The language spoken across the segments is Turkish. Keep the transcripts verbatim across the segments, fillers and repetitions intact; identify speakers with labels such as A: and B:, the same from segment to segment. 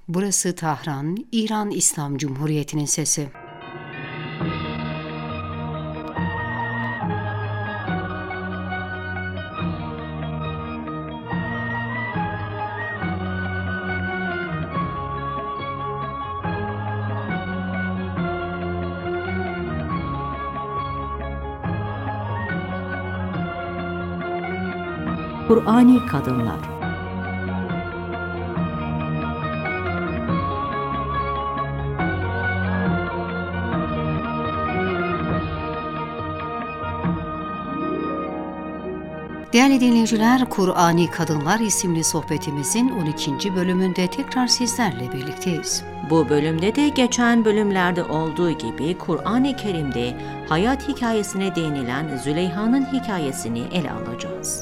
A: Burası Tahran, İran İslam Cumhuriyeti'nin sesi.
B: Kur'ani Kadınlar.
A: Değerli dinleyiciler, Kur'ani Kadınlar isimli sohbetimizin on ikinci bölümünde tekrar sizlerle birlikteyiz.
B: Bu bölümde de geçen bölümlerde olduğu gibi Kur'an-ı Kerim'de hayat hikayesine değinilen Züleyha'nın hikayesini ele alacağız.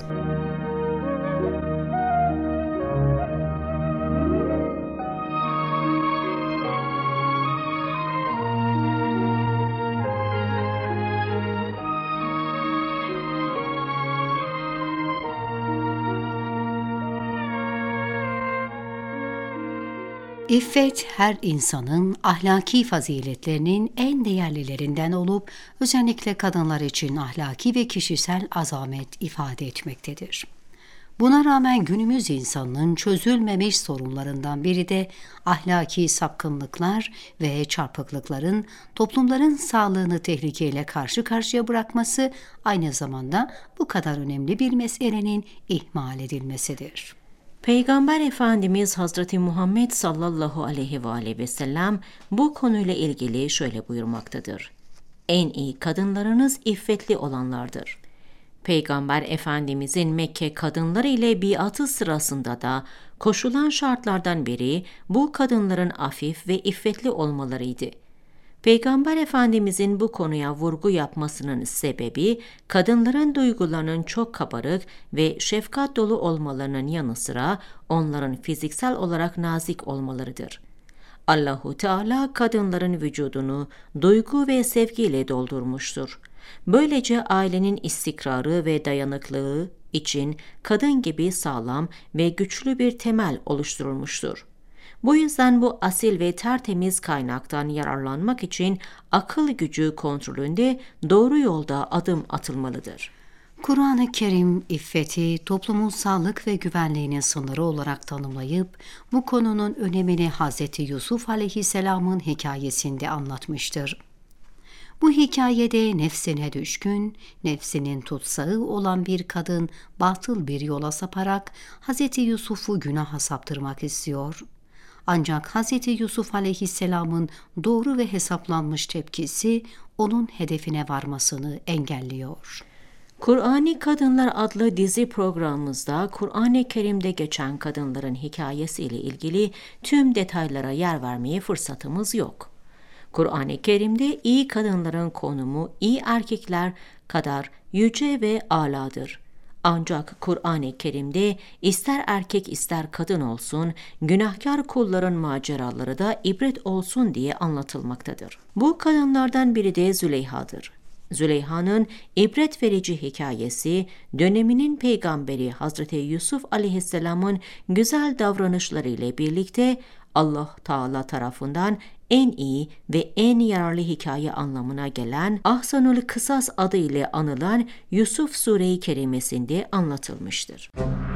A: İffet, her insanın ahlaki faziletlerinin en değerlilerinden olup özellikle kadınlar için ahlaki ve kişisel azamet ifade etmektedir. Buna rağmen günümüz insanının çözülmemiş sorunlarından biri de ahlaki sapkınlıklar ve çarpıklıkların toplumların sağlığını tehlikeyle karşı karşıya bırakması, aynı zamanda bu kadar önemli bir meselenin ihmal edilmesidir.
B: Peygamber Efendimiz Hazreti Muhammed sallallahu aleyhi ve aleyhi ve sellem bu konuyla ilgili şöyle buyurmaktadır. En iyi kadınlarınız iffetli olanlardır. Peygamber Efendimizin Mekke kadınları ile biatı sırasında da koşulan şartlardan biri bu kadınların afif ve iffetli olmalarıydı. Peygamber Efendimizin bu konuya vurgu yapmasının sebebi, kadınların duygularının çok kabarık ve şefkat dolu olmalarının yanı sıra onların fiziksel olarak nazik olmalarıdır. Allahu Teala kadınların vücudunu duygu ve sevgiyle doldurmuştur. Böylece ailenin istikrarı ve dayanıklılığı için kadın gibi sağlam ve güçlü bir temel oluşturulmuştur. Bu yüzden bu asil ve tertemiz kaynaktan yararlanmak için akıl gücü kontrolünde doğru yolda adım atılmalıdır.
A: Kur'an-ı Kerim, iffeti toplumun sağlık ve güvenliğinin sınırı olarak tanımlayıp bu konunun önemini Hazreti Yusuf Aleyhisselam'ın hikayesinde anlatmıştır. Bu hikayede nefsine düşkün, nefsinin tutsağı olan bir kadın batıl bir yola saparak Hazreti Yusuf'u günaha saptırmak istiyor. Ancak Hazreti Yusuf Aleyhisselam'ın doğru ve hesaplanmış tepkisi onun hedefine varmasını engelliyor.
B: Kur'ani Kadınlar adlı dizi programımızda Kur'an-ı Kerim'de geçen kadınların hikayesiyle ilgili tüm detaylara yer vermeye fırsatımız yok. Kur'an-ı Kerim'de iyi kadınların konumu iyi erkekler kadar yüce ve âladır. Ancak Kur'an-ı Kerim'de ister erkek ister kadın olsun, günahkar kulların maceraları da ibret olsun diye anlatılmaktadır. Bu kadınlardan biri de Züleyha'dır. Züleyha'nın ibret verici hikayesi, döneminin peygamberi Hazreti Yusuf Aleyhisselam'ın güzel davranışları ile birlikte Allah Teala tarafından en iyi ve en yararlı hikaye anlamına gelen Ahsanul Kısas adı ile anılan Yusuf Sure-i Kerimesinde anlatılmıştır.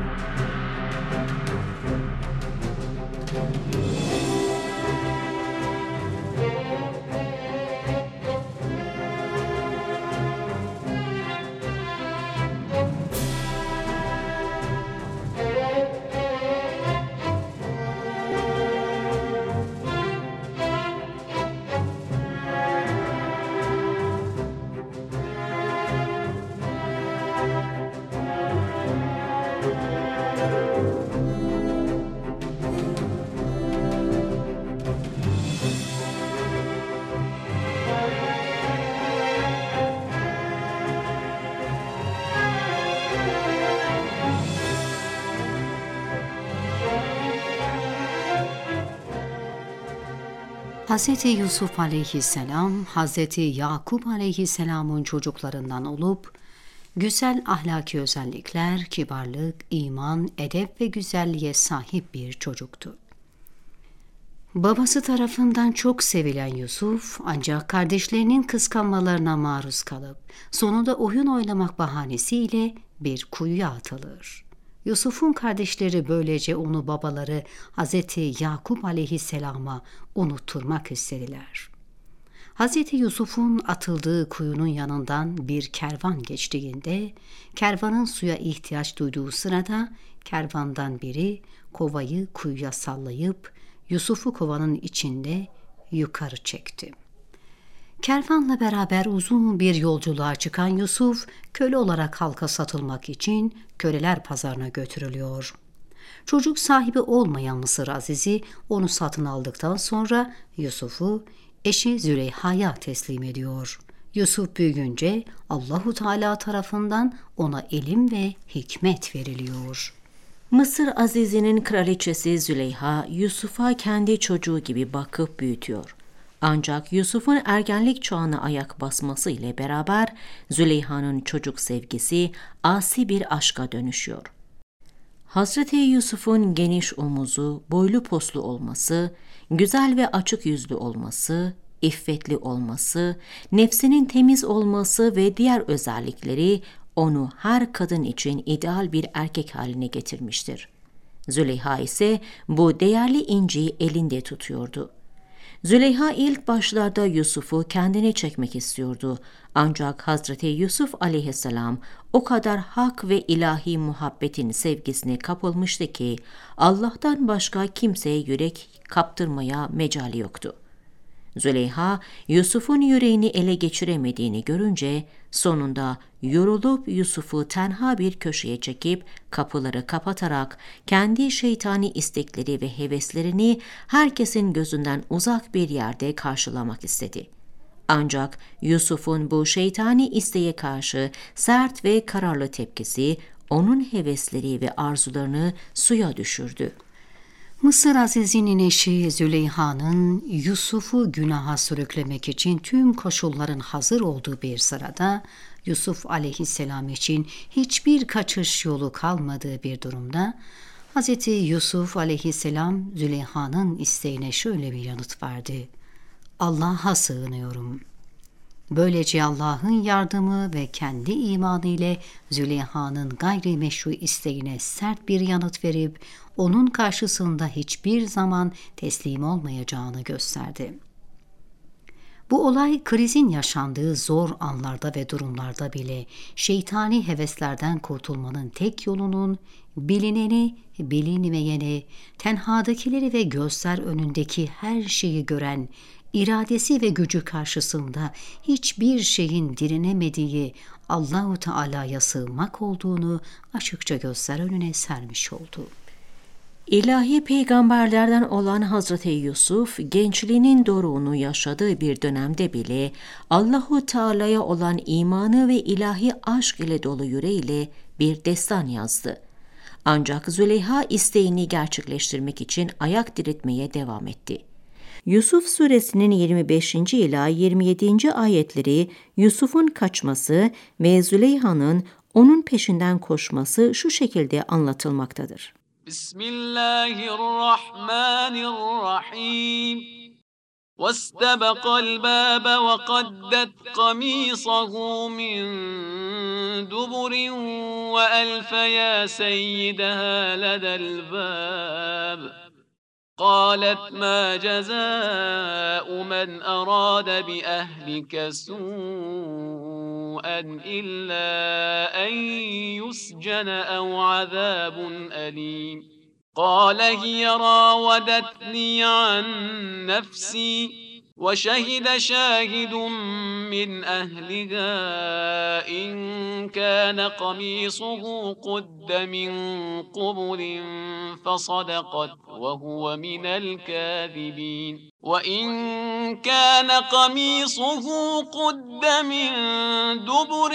A: Hazreti Yusuf Aleyhisselam, Hazreti Yakup Aleyhisselam'ın çocuklarından olup, güzel ahlaki özellikler, kibarlık, iman, edep ve güzelliğe sahip bir çocuktu. Babası tarafından çok sevilen Yusuf ancak kardeşlerinin kıskanmalarına maruz kalıp sonunda oyun oynamak bahanesiyle bir kuyuya atılır. Yusuf'un kardeşleri böylece onu babaları Hazreti Yakup aleyhisselama unutturmak istediler. Hazreti Yusuf'un atıldığı kuyunun yanından bir kervan geçtiğinde, kervanın suya ihtiyaç duyduğu sırada kervandan biri kovayı kuyuya sallayıp Yusuf'u kovanın içinde yukarı çekti. Kervanla beraber uzun bir yolculuğa çıkan Yusuf, köle olarak halka satılmak için köleler pazarına götürülüyor. Çocuk sahibi olmayan Mısır Azizi onu satın aldıktan sonra Yusuf'u eşi Züleyha'ya teslim ediyor. Yusuf büyüyünce Allahu Teala tarafından ona ilim ve hikmet veriliyor.
B: Mısır Azizi'nin kraliçesi Züleyha, Yusuf'a kendi çocuğu gibi bakıp büyütüyor. Ancak Yusuf'un ergenlik çağına ayak basması ile beraber Züleyha'nın çocuk sevgisi asi bir aşka dönüşüyor. Hazreti Yusuf'un geniş omuzu, boylu poslu olması, güzel ve açık yüzlü olması, iffetli olması, nefsinin temiz olması ve diğer özellikleri onu her kadın için ideal bir erkek haline getirmiştir. Züleyha ise bu değerli inciyi elinde tutuyordu. Züleyha ilk başlarda Yusuf'u kendine çekmek istiyordu. Ancak Hazreti Yusuf aleyhisselam o kadar hak ve ilahi muhabbetin sevgisine kapılmıştı ki Allah'tan başka kimseye yürek kaptırmaya mecali yoktu. Züleyha, Yusuf'un yüreğini ele geçiremediğini görünce sonunda yorulup Yusuf'u tenha bir köşeye çekip kapıları kapatarak kendi şeytani istekleri ve heveslerini herkesin gözünden uzak bir yerde karşılamak istedi. Ancak Yusuf'un bu şeytani isteğe karşı sert ve kararlı tepkisi onun hevesleri ve arzularını suya düşürdü.
A: Mısır Azizi'nin eşi Züleyha'nın Yusuf'u günaha sürüklemek için tüm koşulların hazır olduğu bir sırada Yusuf aleyhisselam için hiçbir kaçış yolu kalmadığı bir durumda Hz. Yusuf aleyhisselam Züleyha'nın isteğine şöyle bir yanıt verdi: Allah'a sığınıyorum. Böylece Allah'ın yardımı ve kendi imanı ile Züleyha'nın gayrimeşru isteğine sert bir yanıt verip onun karşısında hiçbir zaman teslim olmayacağını gösterdi. Bu olay krizin yaşandığı zor anlarda ve durumlarda bile şeytani heveslerden kurtulmanın tek yolunun bilineni, bilinmeyeni, tenhadakileri ve gözler önündeki her şeyi gören, iradesi ve gücü karşısında hiçbir şeyin direnemediği Allah-u Teala'ya sığınmak olduğunu açıkça gözler önüne sermiş oldu.
B: İlahi peygamberlerden olan Hazreti Yusuf, gençliğinin doruğunu yaşadığı bir dönemde bile Allah-u Teala'ya olan imanı ve ilahi aşk ile dolu yüreğiyle bir destan yazdı. Ancak Züleyha isteğini gerçekleştirmek için ayak diretmeye devam etti. Yusuf suresinin yirmi beşinci ila yirmi yedinci ayetleri Yusuf'un kaçması ve Züleyha'nın onun peşinden koşması şu şekilde anlatılmaktadır.
C: Bismillahirrahmanirrahim. وَاسْتَبَقَ الْبَابَ وَقَدَّتْ قَمِيصَهُ مِنْ دُبُرٍ وَأَلْفَ يَا سَيِّدَهَا لَدَى الْبَابِ قالت ما جزاء من أراد بأهلك سوءا إلا أن يسجن أو عذاب أليم قال هي راودتني عن نفسي وشهد شاهد من أهلها إن كان قميصه قد من قبل فصدقت وهو من الكاذبين وإن كان قميصه قد من دبر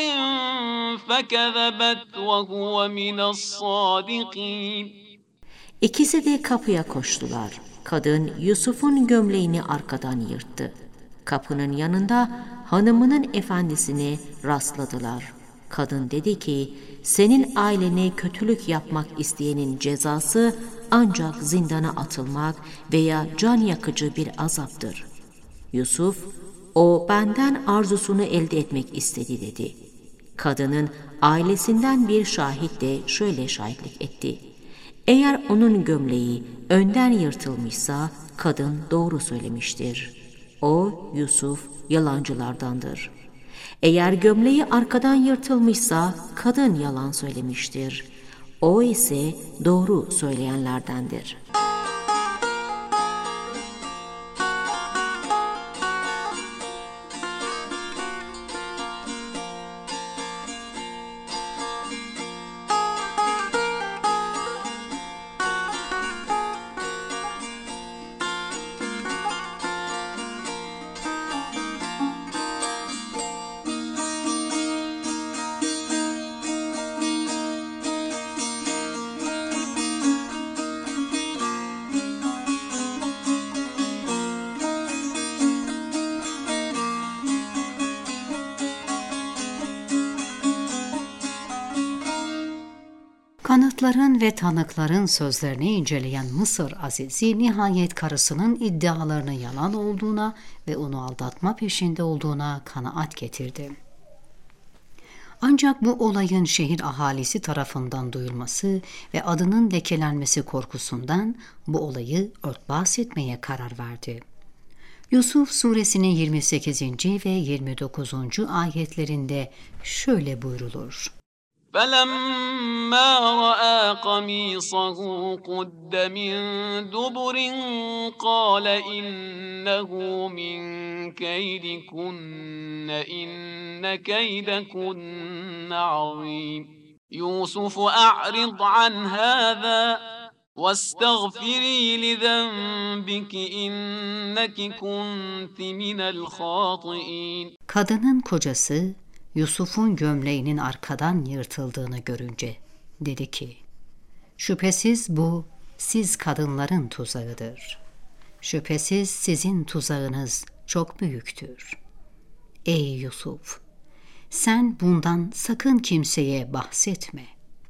C: فكذبت وهو من الصادقين.
B: İkisi de kapıya koştular. Kadın Yusuf'un gömleğini arkadan yırttı. Kapının yanında hanımının efendisine rastladılar. Kadın dedi ki, senin ailene kötülük yapmak isteyenin cezası ancak zindana atılmak veya can yakıcı bir azaptır. Yusuf, o benden arzusunu elde etmek istedi dedi. Kadının ailesinden bir şahit de şöyle şahitlik etti. Eğer onun gömleği önden yırtılmışsa kadın doğru söylemiştir. O Yusuf yalancılardandır. Eğer gömleği arkadan yırtılmışsa kadın yalan söylemiştir. O ise doğru söyleyenlerdendir.
A: Kanıtların ve tanıkların sözlerini inceleyen Mısır Azizi nihayet karısının iddialarının yalan olduğuna ve onu aldatma peşinde olduğuna kanaat getirdi. Ancak bu olayın şehir ahalisi tarafından duyulması ve adının lekelenmesi korkusundan bu olayı örtbas etmeye karar verdi. Yusuf suresinin yirmi sekizinci ve yirmi dokuzuncu ayetlerinde şöyle buyrulur.
C: فَلَمَّا رَأَى قَمِيصَهُ قُدَّ مِنْ دُبُرٍ قَالَ إِنَّهُ مِنْ كَيْدِكُنَّ إِنَّ كَيْدَكُنَّ عَظِيمٌ يُوسُفُ أَعْرِضْ عَنْ هَذَا وَاسْتَغْفِرِي لِذَنبِكِ إِنَّكِ كُنْتِ مِنَ الْخَاطِئِينَ.
A: Kadının kocası Yusuf'un gömleğinin arkadan yırtıldığını görünce dedi ki, şüphesiz bu siz kadınların tuzağıdır. Şüphesiz sizin tuzağınız çok büyüktür. Ey Yusuf! Sen bundan sakın kimseye bahsetme.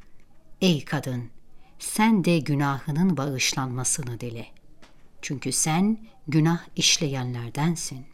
A: Ey kadın! Sen de günahının bağışlanmasını dile. Çünkü sen günah işleyenlerdensin.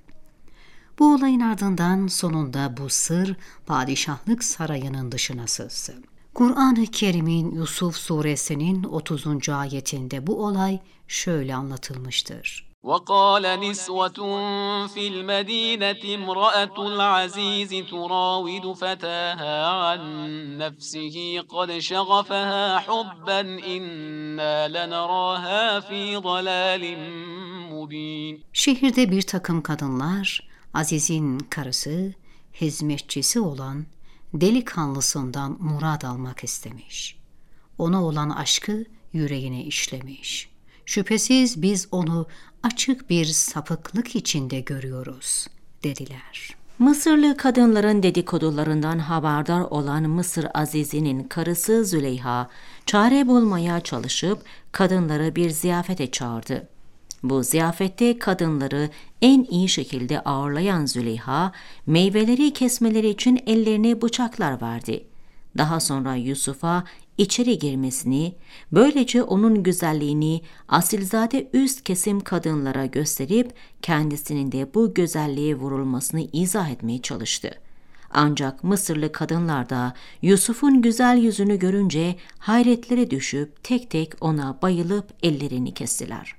A: Bu olayın ardından sonunda bu sır padişahlık sarayının dışına sızdı. Kur'an-ı Kerim'in Yusuf suresinin otuzuncu ayetinde bu olay şöyle anlatılmıştır.
C: وَقَالَ نِسْوَةٌ فِي الْمَدِينَةِ امْرَأَةُ الْعَزِيزِ تُرَاوِدُ فَتَاهَا عَنْ نَفْسِهِ قَدْ شَغَفَهَا حُبًّا إِنَّا لَنَرَاهَا فِي ضَلَالٍ مُبِينٍ.
A: Şehirde bir takım kadınlar Aziz'in karısı, hizmetçisi olan delikanlısından murad almak istemiş. Ona olan aşkı yüreğine işlemiş. Şüphesiz biz onu açık bir sapıklık içinde görüyoruz, dediler.
B: Mısırlı kadınların dedikodularından haberdar olan Mısır Azizi'nin karısı Züleyha, çare bulmaya çalışıp kadınları bir ziyafete çağırdı. Bu ziyafette kadınları en iyi şekilde ağırlayan Züleyha, meyveleri kesmeleri için ellerine bıçaklar verdi. Daha sonra Yusuf'a içeri girmesini, böylece onun güzelliğini asilzade üst kesim kadınlara gösterip kendisinin de bu güzelliğe vurulmasını izah etmeye çalıştı. Ancak Mısırlı kadınlar da Yusuf'un güzel yüzünü görünce hayretlere düşüp tek tek ona bayılıp ellerini kestiler.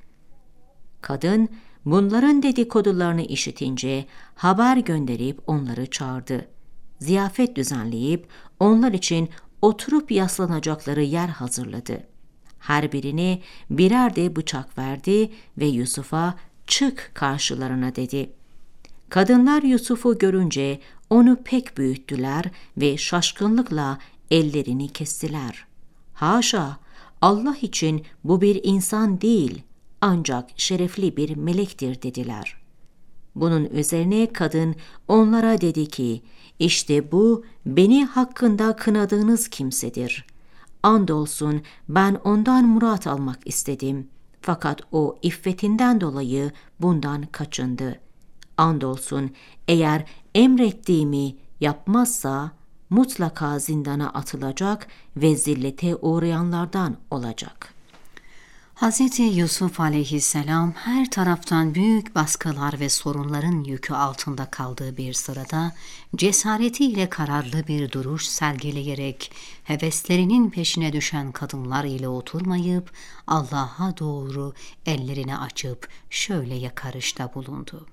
B: Kadın bunların dedikodularını işitince haber gönderip onları çağırdı. Ziyafet düzenleyip onlar için oturup yaslanacakları yer hazırladı. Her birine birer de bıçak verdi ve Yusuf'a çık karşılarına dedi. Kadınlar Yusuf'u görünce onu pek büyüttüler ve şaşkınlıkla ellerini kestiler. Haşa, Allah için bu bir insan değil, ancak şerefli bir melektir dediler. Bunun üzerine kadın onlara dedi ki, işte bu beni hakkında kınadığınız kimsedir. Andolsun ben ondan murat almak istedim. Fakat o iffetinden dolayı bundan kaçındı. Andolsun eğer emrettiğimi yapmazsa mutlaka zindana atılacak ve zillete uğrayanlardan olacak.
A: Hz. Yusuf aleyhisselam her taraftan büyük baskılar ve sorunların yükü altında kaldığı bir sırada cesaretiyle kararlı bir duruş sergileyerek heveslerinin peşine düşen kadınlar ile oturmayıp Allah'a doğru ellerini açıp şöyle yakarışta bulundu.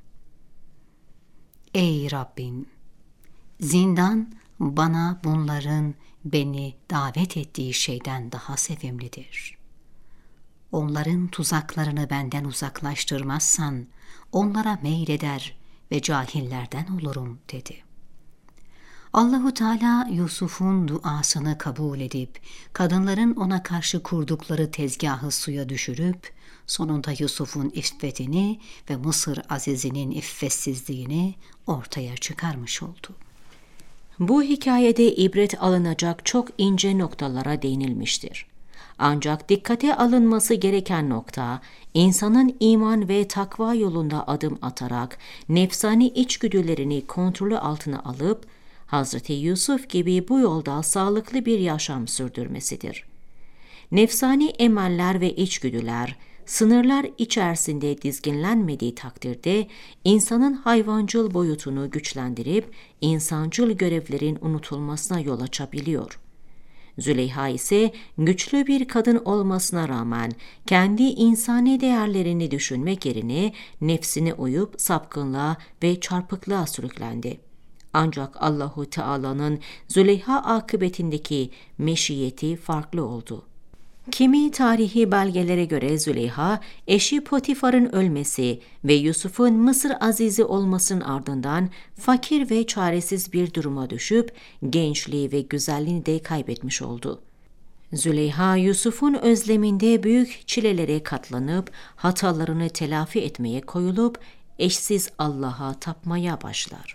A: Ey Rabbim! Zindan bana bunların beni davet ettiği şeyden daha sevimlidir. Onların tuzaklarını benden uzaklaştırmazsan onlara meyleder ve cahillerden olurum dedi. Allahu Teala Yusuf'un duasını kabul edip kadınların ona karşı kurdukları tezgahı suya düşürüp sonunda Yusuf'un iffetini ve Mısır Aziz'inin iffetsizliğini ortaya çıkarmış oldu.
B: Bu hikayede ibret alınacak çok ince noktalara değinilmiştir. Ancak dikkate alınması gereken nokta, insanın iman ve takva yolunda adım atarak nefsani içgüdülerini kontrolü altına alıp, Hazreti Yusuf gibi bu yolda sağlıklı bir yaşam sürdürmesidir. Nefsani emeller ve içgüdüler, sınırlar içerisinde dizginlenmediği takdirde insanın hayvancıl boyutunu güçlendirip insancıl görevlerin unutulmasına yol açabiliyor. Züleyha ise güçlü bir kadın olmasına rağmen kendi insani değerlerini düşünmek yerine nefsine uyup sapkınlığa ve çarpıklığa sürüklendi. Ancak Allahu Teala'nın Züleyha akıbetindeki meşiyeti farklı oldu. Kimi tarihi belgelere göre Züleyha, eşi Potifar'ın ölmesi ve Yusuf'un Mısır azizi olmasının ardından fakir ve çaresiz bir duruma düşüp gençliği ve güzelliğini de kaybetmiş oldu. Züleyha, Yusuf'un özleminde büyük çilelere katlanıp hatalarını telafi etmeye koyulup eşsiz Allah'a tapmaya başlar.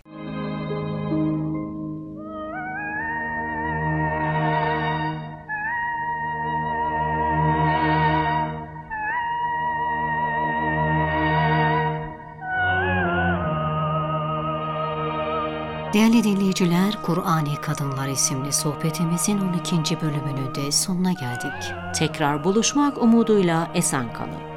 A: Değerli dinleyiciler, Kur'an-ı Kadınlar isimli sohbetimizin on ikinci bölümünün de sonuna geldik.
B: Tekrar buluşmak umuduyla esen kalın.